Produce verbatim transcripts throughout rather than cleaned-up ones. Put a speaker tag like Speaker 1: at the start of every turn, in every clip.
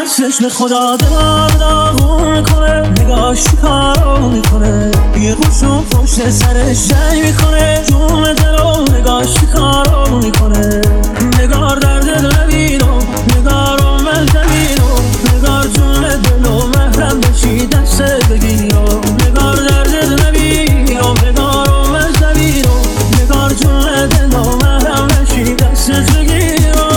Speaker 1: چشم خدا دار داغون میکنه، نگاش کارو میکنه، یه خوشو پشت سرش جنگ میکنه، جون دلو نگاش کارو میکنه. نگار درد دل نبینم، نگارو من زمینم، نگار جون دلو محرم بشی دست بگیرم. نگار درد دل نبینم، نگارو من زمینم، نگار جون دلو محرم بشی دست بگیرم.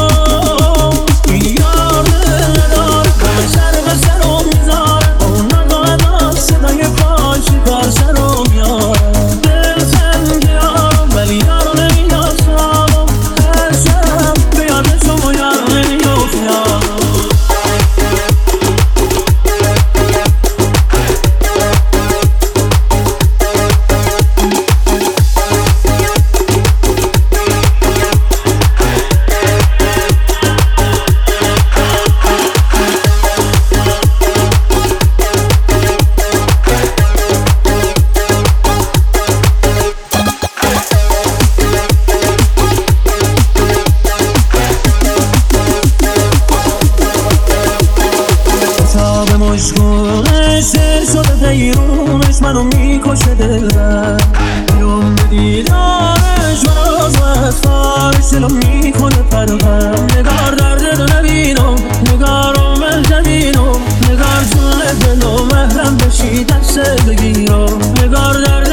Speaker 1: مشغولش دل شده دیرونش منو میکشه دلبر، بیرون به دیدارش منو از اطفارش دلو میکنه پرغم. نگار درد دل نبینم، نگارو من زمینم، نگار جون دلو محرم بشی دست بگیرم. نگار درد